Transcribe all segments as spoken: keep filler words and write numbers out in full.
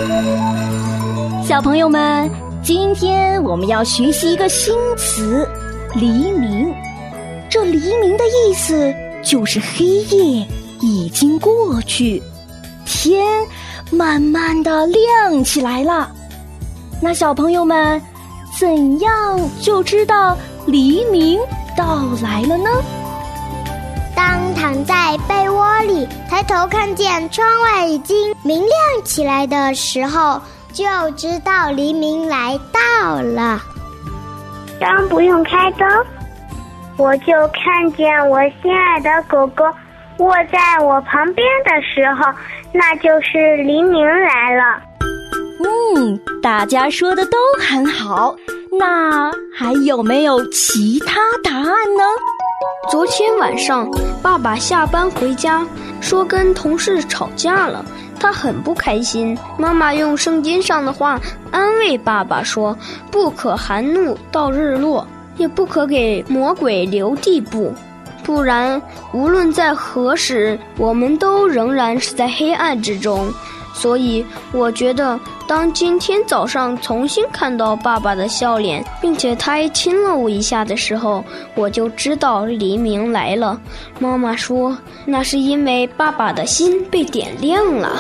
小朋友们，今天我们要学习一个新词——黎明。这黎明的意思就是黑夜已经过去，天慢慢地亮起来了。那小朋友们，怎样就知道黎明到来了呢？ 当躺在被窝里，抬头看见窗外已经明亮起来的时候，就知道黎明来到了。 当不用开灯，我就看见我心爱的狗狗卧在我旁边的时候，那就是黎明来了。 嗯，大家说的都很好，那还有没有其他答案呢？ 昨天晚上，爸爸下班回家，说跟同事吵架了，他很不开心。妈妈用圣经上的话安慰爸爸说：不可含怒到日落，也不可给魔鬼留地步，不然无论在何时，我们都仍然是在黑暗之中。所以我觉得，当今天早上重新看到爸爸的笑脸，并且他还亲了我一下的时候，我就知道黎明来了。妈妈说，那是因为爸爸的心被点亮了。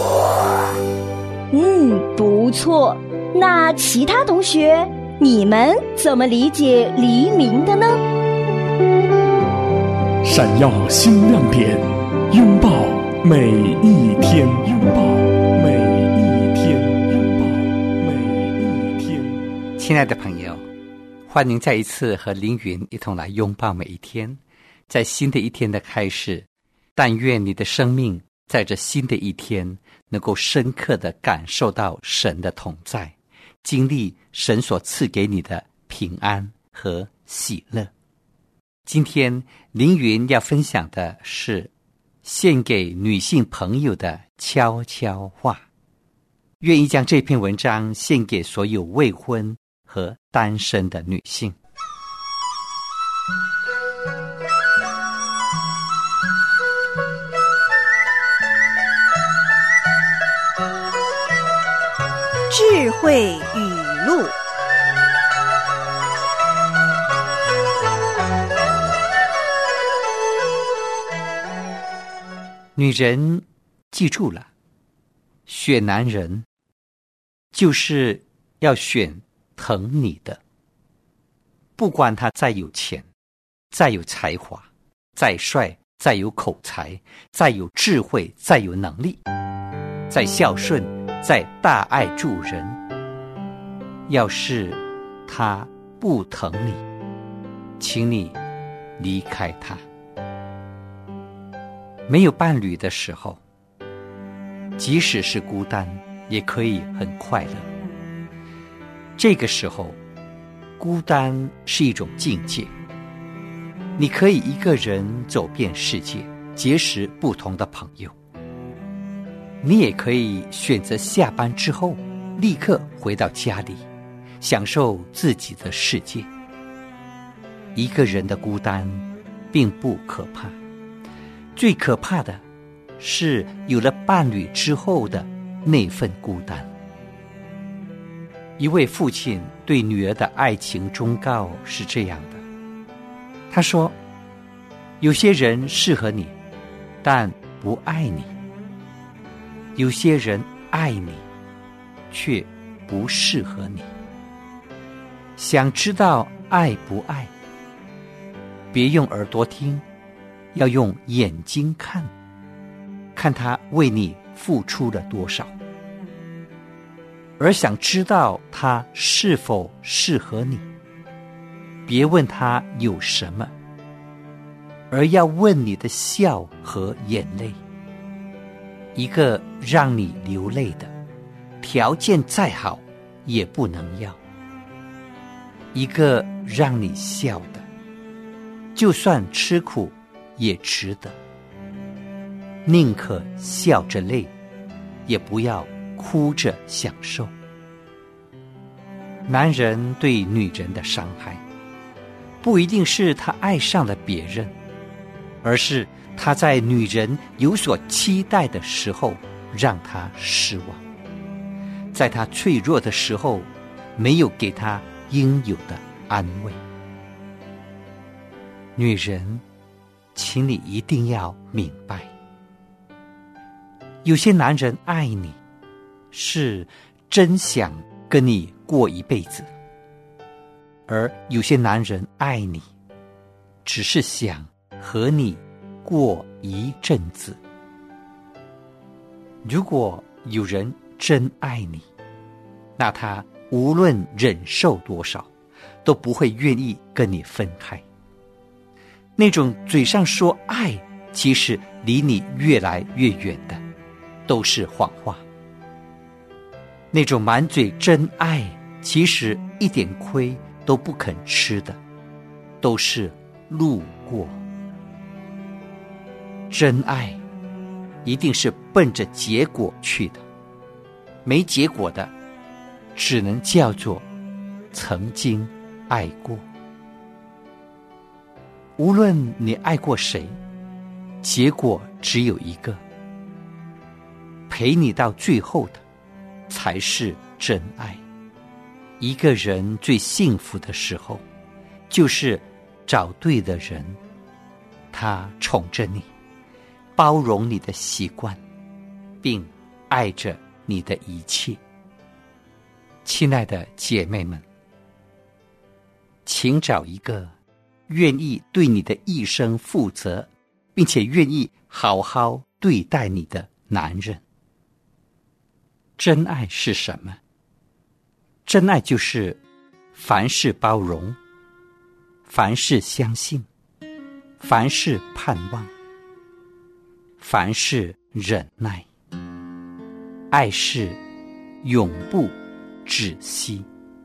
嗯，不错。那其他同学，你们怎么理解黎明的呢？ 闪耀新亮点，拥抱每一天，拥抱每一天，拥抱每一天。 亲爱的朋友，欢迎再一次和凌云一同来拥抱每一天。在新的一天的开始，但愿你的生命在这新的一天能够深刻地感受到神的同在，经历神所赐给你的平安和喜乐。今天凌云要分享的是献给女性朋友的悄悄话，愿意将这篇文章献给所有未婚和单身的女性。 智慧语录。 女人记住了，选男人就是要选疼你的，不管他再有钱，再有才华，再帅，再有口才，再有智慧，再有能力，再孝顺，再大爱助人，要是他不疼你，请你离开他。没有伴侣的时候，即使是孤单，也可以很快乐。这个时候，孤单是一种境界。你可以一个人走遍世界，结识不同的朋友。你也可以选择下班之后，立刻回到家里，享受自己的世界。一个人的孤单并不可怕，最可怕的是有了伴侣之后的那份孤单。一位父亲对女儿的爱情忠告是这样的，他说，有些人适合你，但不爱你；有些人爱你，却不适合你。想知道爱不爱，别用耳朵听，要用眼睛看，看他为你付出了多少。而想知道他是否适合你，别问他有什么，而要问你的笑和眼泪。一个让你流泪的，条件再好也不能要；一个让你笑的，就算吃苦也值得。宁可笑着泪，也不要哭着享受。男人对女人的伤害，不一定是他爱上了别人，而是他在女人有所期待的时候让他失望。 在他脆弱的时候没有给他应有的安慰。女人，请你一定要明白，有些男人爱你，是真想跟你过一辈子，而有些男人爱你，只是想和你过一阵子。如果有人真爱你，那他无论忍受多少，都不会愿意跟你分开。那种嘴上说爱，其实离你越来越远的，都是谎话。那种满嘴真爱，其实一点亏都不肯吃的，都是路过。真爱一定是奔着结果去的，没结果的，只能叫做曾经爱过。无论你爱过谁，结果只有一个，陪你到最后的才是真爱。一个人最幸福的时候，就是找对的人，他宠着你，包容你的习惯，并爱着你的一切。亲爱的姐妹们，请找一个愿意对你的一生负责，并且愿意好好对待你的男人。真爱是什么？真爱就是凡事包容，凡事相信，凡事盼望，凡事忍耐。爱是永不止息。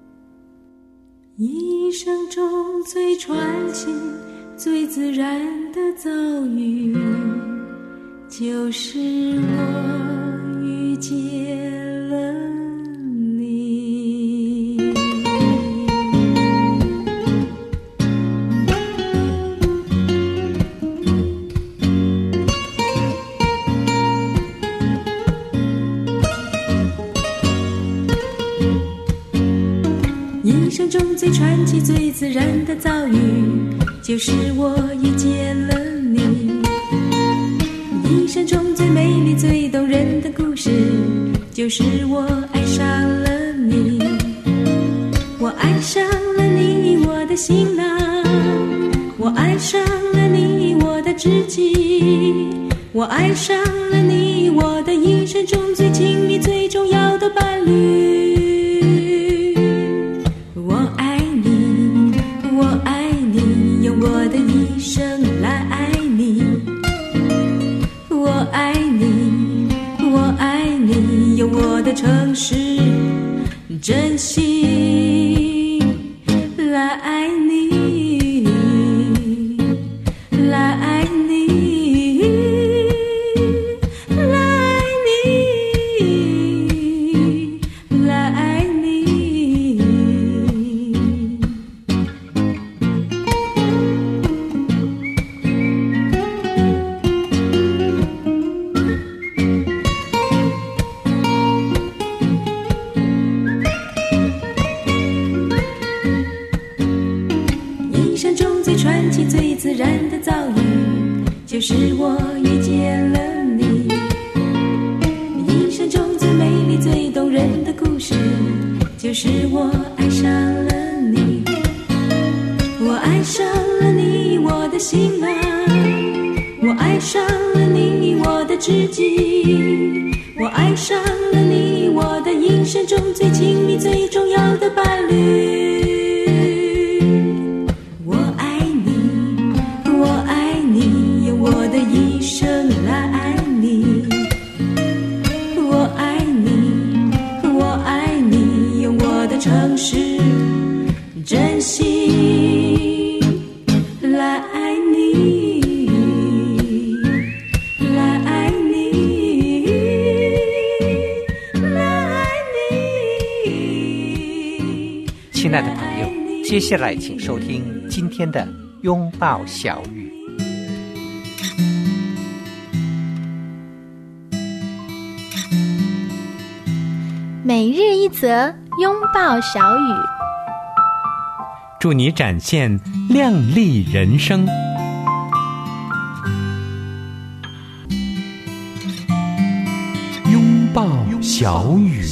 一生中最传奇、最自然的遭遇，就是我遇见了你。一生中最传奇、最自然的遭遇，就是我遇见了你。一生中最美丽、最动人的故事，就是我爱上了你。我爱上了你，我的新郎，我爱上了你，我的知己，我爱上了你，我的一生中最亲密、最重要的伴侣。我的一生来爱你，我爱你，我爱你，用我的诚实真心来爱你，来爱你，来爱你，来爱你。最自然的遭遇，就是我遇见了你。一生中最美丽、最动人的故事，就是我爱上了你。我爱上了你，我的新郎，我爱上了你，我的知己，我爱上了你，我的一生中最亲密、最重要的伴侣。我的一生来爱你，我爱你，我爱你，用我的诚实真心来爱你，来爱你，来爱你。 亲爱的朋友，接下来请收听今天的拥抱小语。 每日一则拥抱小雨， 祝你展现亮丽人生。 拥抱小雨。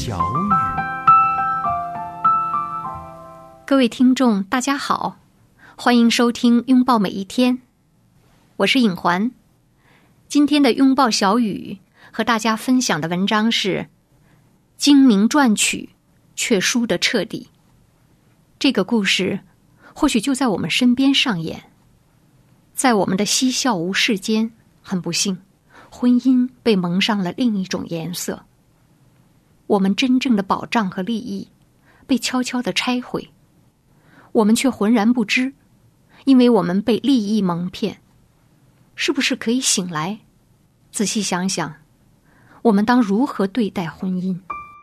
各位听众大家好，欢迎收听拥抱每一天，我是颖环。今天的拥抱小雨和大家分享的文章是精明赚取却输得彻底。这个故事或许就在我们身边上演，在我们的嬉笑无事间，很不幸，婚姻被蒙上了另一种颜色。我们真正的保障和利益被悄悄地拆毁，我们却浑然不知，因为我们被利益蒙骗。是不是可以醒来，仔细想想，我们当如何对待婚姻？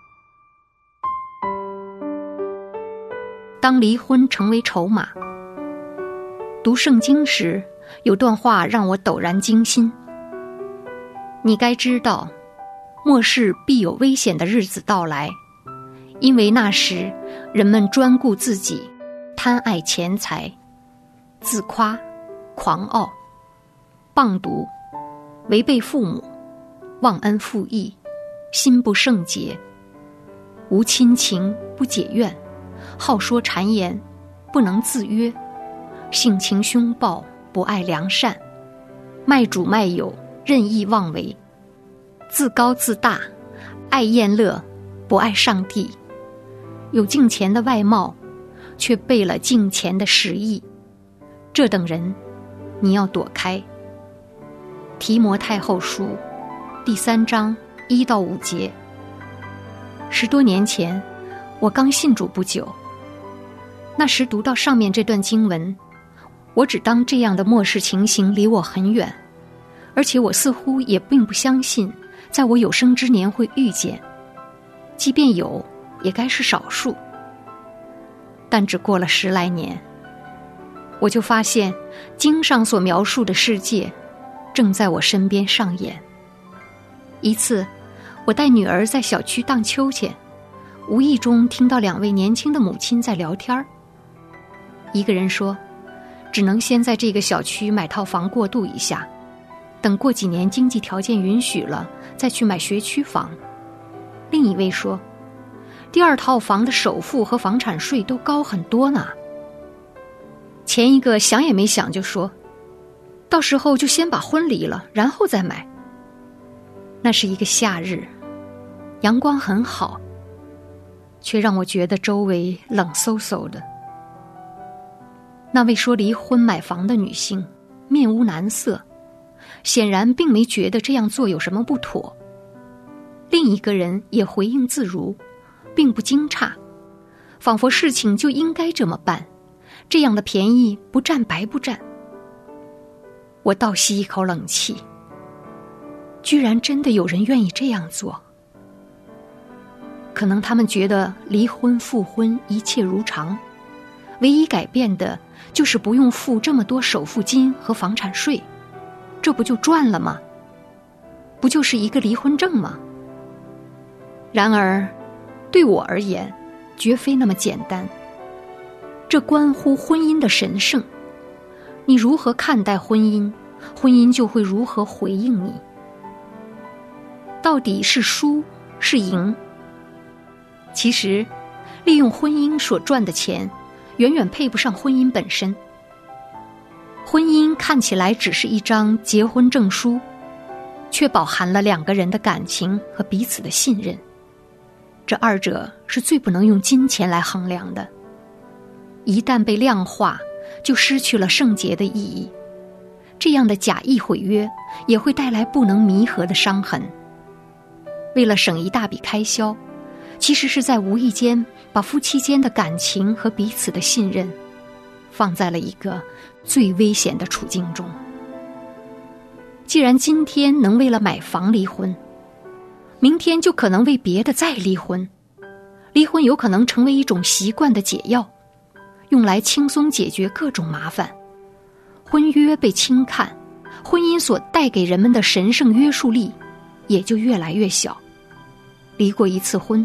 当离婚成为筹码。读圣经时，有段话让我陡然惊心。你该知道，末世必有危险的日子到来，因为那时人们专顾自己，贪爱钱财，自夸、狂傲、谤毒，违背父母，忘恩负义，心不圣洁，无亲情，不解怨，好说谗言，不能自约，性情凶暴，不爱良善，卖主卖友，任意妄为，自高自大，爱厌乐，不爱上帝，有敬虔的外貌，却背了敬虔的实意，这等人你要躲开。提摩太后书第三章一到五节。十多年前，我刚信主不久，那时读到上面这段经文，我只当这样的末世情形离我很远，而且我似乎也并不相信在我有生之年会遇见，即便有，也该是少数。但只过了十来年，我就发现经上所描述的世界正在我身边上演。一次，我带女儿在小区荡秋千，无意中听到两位年轻的母亲在聊天。一个人说，只能先在这个小区买套房过渡一下，等过几年经济条件允许了，再去买学区房。另一位说，第二套房的首付和房产税都高很多呢。前一个想也没想就说，到时候就先把婚离了，然后再买。那是一个夏日，阳光很好，却让我觉得周围冷飕飕的。那位说离婚买房的女性面无难色，显然并没觉得这样做有什么不妥。另一个人也回应自如，并不惊诧，仿佛事情就应该这么办，这样的便宜不占白不占。我倒吸一口冷气，居然真的有人愿意这样做。可能他们觉得离婚复婚一切如常，唯一改变的就是不用付这么多首付金和房产税，这不就赚了吗？不就是一个离婚证吗？然而对我而言，绝非那么简单。这关乎婚姻的神圣，你如何看待婚姻，婚姻就会如何回应你。到底是输是赢？其实利用婚姻所赚的钱远远配不上婚姻本身。婚姻看起来只是一张结婚证书，却饱含了两个人的感情和彼此的信任，这二者是最不能用金钱来衡量的。一旦被量化，就失去了圣洁的意义。这样的假意毁约也会带来不能弥合的伤痕。为了省一大笔开销，其实是在无意间把夫妻间的感情和彼此的信任放在了一个最危险的处境中。既然今天能为了买房离婚，明天就可能为别的再离婚。离婚有可能成为一种习惯的解药，用来轻松解决各种麻烦。婚约被轻看，婚姻所带给人们的神圣约束力也就越来越小。离过一次婚，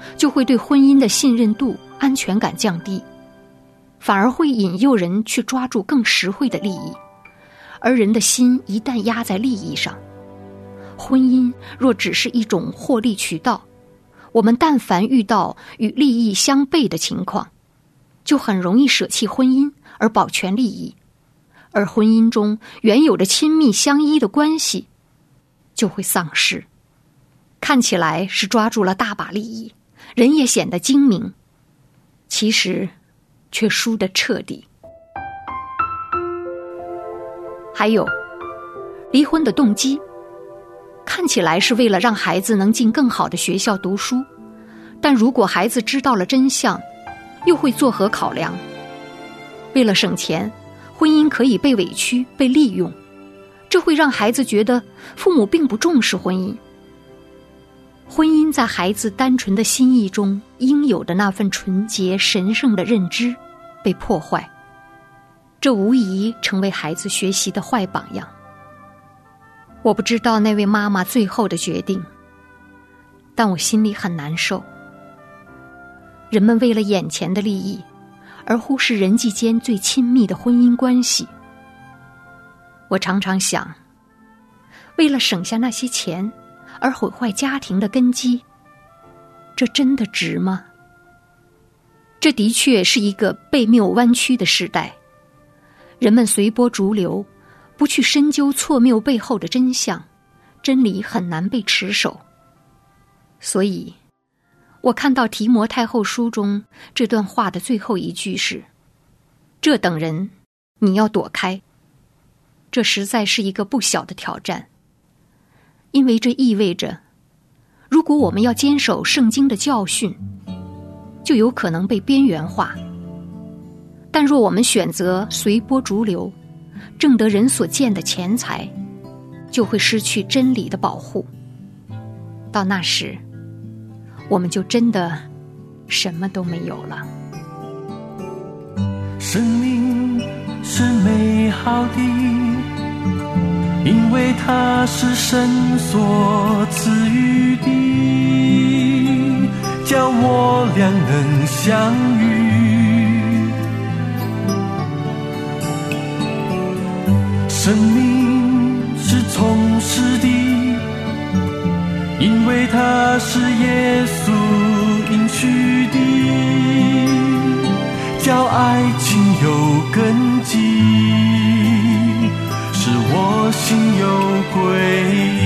就会对婚姻的信任度、安全感降低，反而会引诱人去抓住更实惠的利益。而人的心一旦压在利益上，婚姻若只是一种获利渠道，我们但凡遇到与利益相悖的情况，就很容易舍弃婚姻而保全利益，而婚姻中原有的亲密相依的关系就会丧失。看起来是抓住了大把利益，人也显得精明，其实却输得彻底。还有，离婚的动机看起来是为了让孩子能进更好的学校读书，但如果孩子知道了真相，又会作何考量？为了省钱，婚姻可以被委屈、被利用，这会让孩子觉得父母并不重视婚姻。婚姻在孩子单纯的心意中应有的那份纯洁、神圣的认知被破坏，这无疑成为孩子学习的坏榜样。我不知道那位妈妈最后的决定，但我心里很难受。人们为了眼前的利益，而忽视人际间最亲密的婚姻关系。我常常想，为了省下那些钱而毁坏家庭的根基，这真的值吗？这的确是一个被谬弯曲的时代，人们随波逐流，不去深究错谬背后的真相，真理很难被持守。所以我看到提摩太后书中这段话的最后一句是：这等人你要躲开。这实在是一个不小的挑战，因为这意味着，如果我们要坚守圣经的教训，就有可能被边缘化。但若我们选择随波逐流，挣得人所见的钱财，就会失去真理的保护。到那时，我们就真的什么都没有了。 生命是美好的，因为它是神所赐予的，叫我俩能相遇。生命是充实的，因为它是耶稣应许的，叫爱情有根基，使我心有归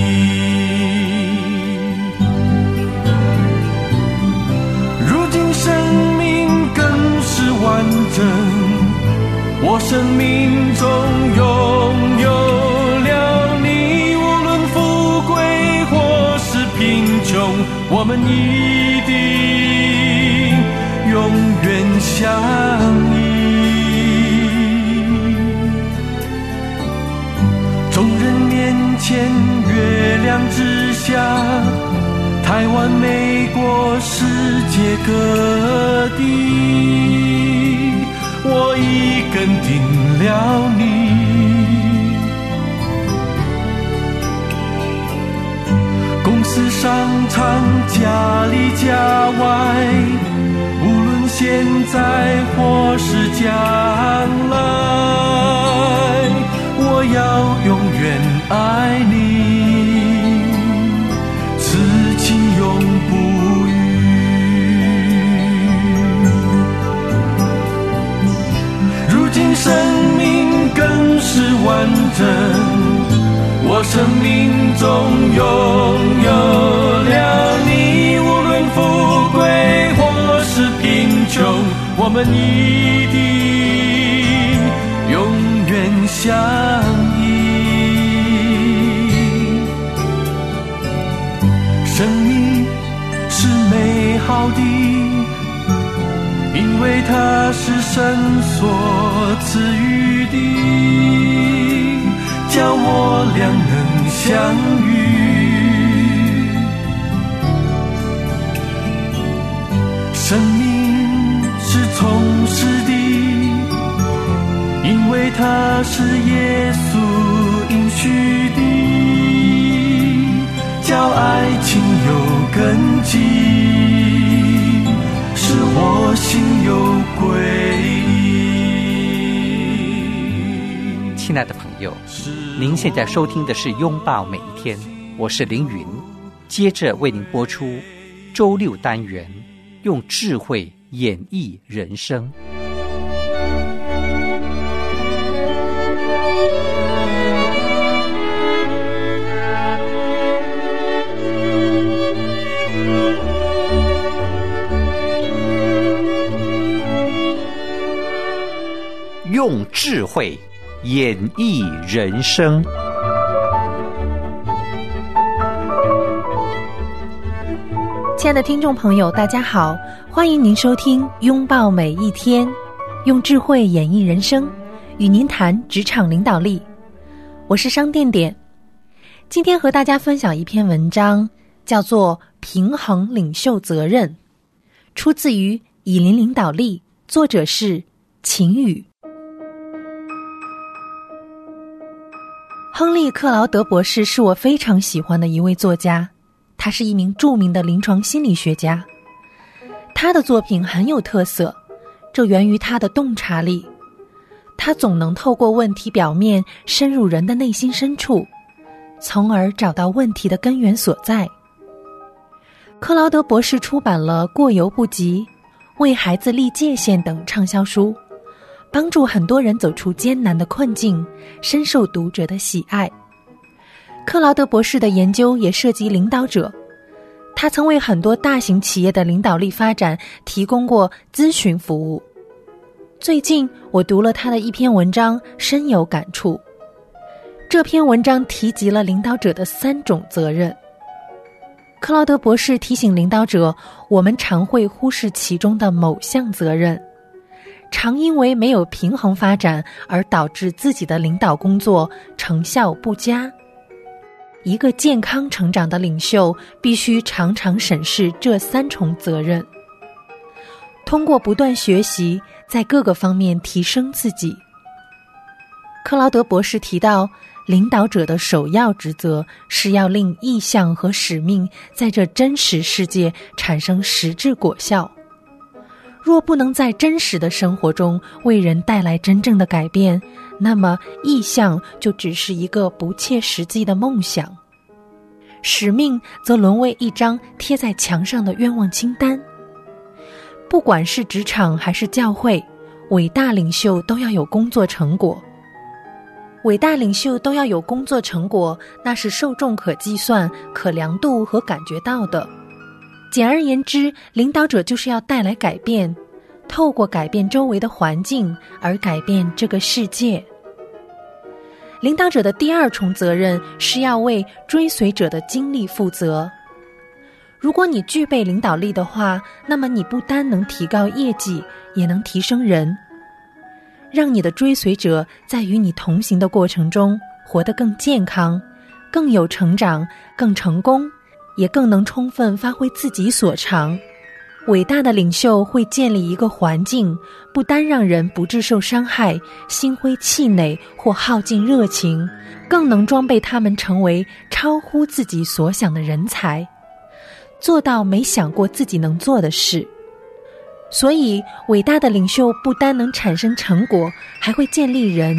依。如今生命更是完整，我生命中拥有了你，无论富贵或是贫穷，我们一定永远相依。众人面前月亮之下，台湾美国世界各地，我已跟定了你。公司商场家里家外，无论现在或是将来，我要永远爱你，此情永不渝。如今生命更是完整，我生命中拥有了你，无论富贵或是贫穷，我们一定永远相依。生命是美好的，因为它是神所赐予的，叫我俩能相遇。生命是充实的，因为它是耶稣应许的，叫爱情有根基， 亲爱的朋友，您现在收听的是《拥抱每一天》，我是凌云，接着为您播出周六单元，用智慧演绎人生。用智慧演绎人生。 亲爱的听众朋友，大家好，欢迎您收听《拥抱每一天》，用智慧演绎人生，与您谈职场领导力。我是商店点，今天和大家分享一篇文章，叫做《平衡领袖责任》，出自于以林领导力，作者是秦宇。亨利·克劳德博士是我非常喜欢的一位作家，他是一名著名的临床心理学家。他的作品很有特色，这源于他的洞察力。他总能透过问题表面深入人的内心深处，从而找到问题的根源所在。克劳德博士出版了《过犹不及》《为孩子立界限》等畅销书，帮助很多人走出艰难的困境，深受读者的喜爱。克劳德博士的研究也涉及领导者，他曾为很多大型企业的领导力发展提供过咨询服务。最近我读了他的一篇文章，深有感触。这篇文章提及了领导者的三种责任。克劳德博士提醒领导者，我们常会忽视其中的某项责任，常因为没有平衡发展而导致自己的领导工作成效不佳。一个健康成长的领袖必须常常审视这三重责任，通过不断学习，在各个方面提升自己。克劳德博士提到，领导者的首要职责是要令意向和使命在这真实世界产生实质果效。若不能在真实的生活中为人带来真正的改变，那么意向就只是一个不切实际的梦想，使命则沦为一张贴在墙上的愿望清单。不管是职场还是教会，伟大领袖都要有工作成果。伟大领袖都要有工作成果，那是受众可计算、可量度和感觉到的。简而言之，领导者就是要带来改变，透过改变周围的环境而改变这个世界。领导者的第二重责任是要为追随者的经历负责。如果你具备领导力的话，那么你不单能提高业绩，也能提升人，让你的追随者在与你同行的过程中活得更健康、更有成长、更成功，也更能充分发挥自己所长。伟大的领袖会建立一个环境，不单让人不致受伤害、心灰气馁或耗尽热情，更能装备他们成为超乎自己所想的人才，做到没想过自己能做的事。所以，伟大的领袖不单能产生成果，还会建立人。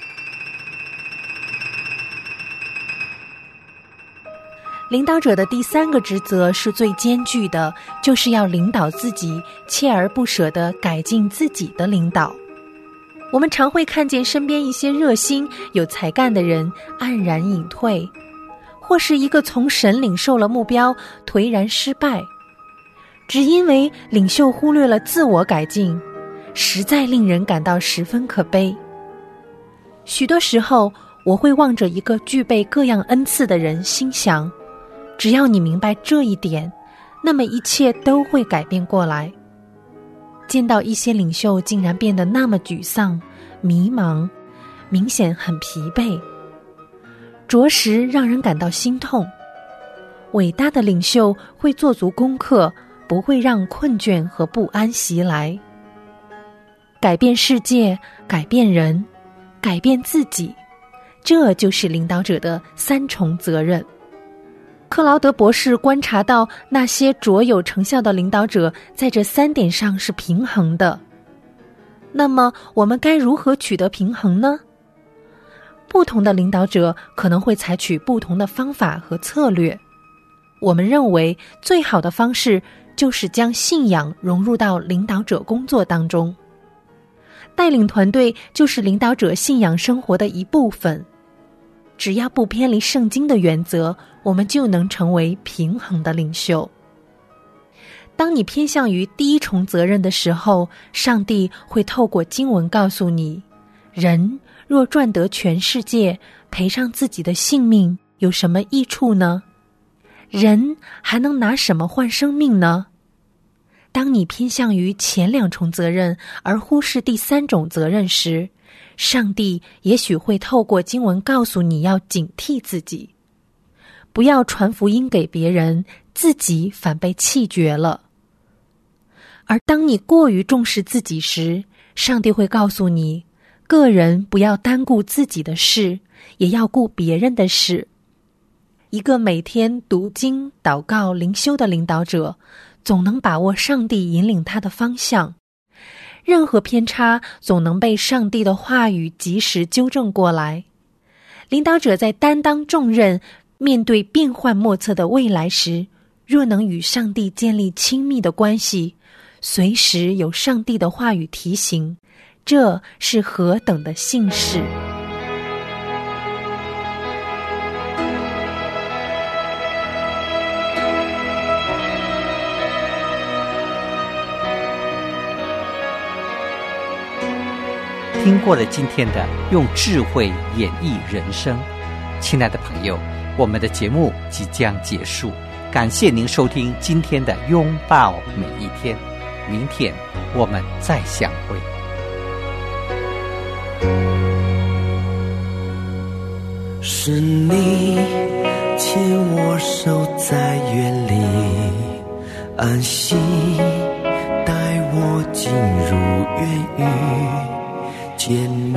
领导者的第三个职责是最艰巨的，就是要领导自己，锲而不舍地改进自己的领导。我们常会看见身边一些热心有才干的人黯然隐退，或是一个从神领受了目标颓然失败，只因为领袖忽略了自我改进，实在令人感到十分可悲。许多时候，我会望着一个具备各样恩赐的人，心想，只要你明白这一点，那么一切都会改变过来。见到一些领袖竟然变得那么沮丧、迷茫，明显很疲惫，着实让人感到心痛。伟大的领袖会做足功课，不会让困倦和不安袭来。改变世界，改变人，改变自己，这就是领导者的三重责任。克劳德博士观察到，那些卓有成效的领导者在这三点上是平衡的。那么，我们该如何取得平衡呢？ 不同的领导者可能会采取不同的方法和策略。我们认为最好的方式就是将信仰融入到领导者工作当中。带领团队就是领导者信仰生活的一部分。只要不偏离圣经的原则，我们就能成为平衡的领袖。当你偏向于第一重责任的时候，上帝会透过经文告诉你，人若赚得全世界，赔上自己的性命，有什么益处呢？人还能拿什么换生命呢？当你偏向于前两重责任而忽视第三种责任时，上帝也许会透过经文告诉你要警惕自己，不要传福音给别人，自己反被弃绝了。而当你过于重视自己时，上帝会告诉你，个人不要单顾自己的事，也要顾别人的事。一个每天读经、祷告、灵修的领导者，总能把握上帝引领他的方向。任何偏差总能被上帝的话语及时纠正过来。领导者在担当重任，面对变幻莫测的未来时，若能与上帝建立亲密的关系，随时有上帝的话语提醒，这是何等的幸事！ 听过了今天的用智慧演绎人生，亲爱的朋友，我们的节目即将结束，感谢您收听今天的拥抱每一天，明天我们再相会。 是你牵我手在园里安息，带我进入园宇见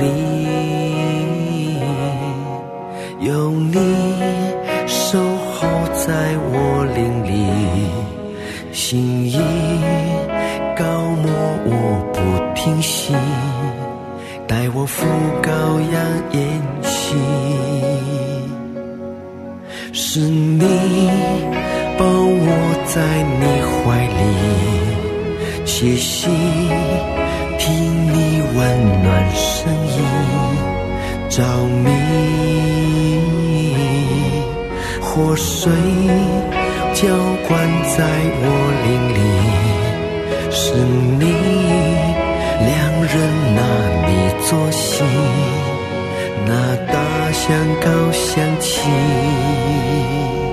你，用你守候在我灵里，心意高摩我不停息，带我赴羔羊筵席。是你抱我在你怀里歇息，听你温暖声音照明，活水浇灌在我灵里，是你良人拿你作席，那大香膏香气。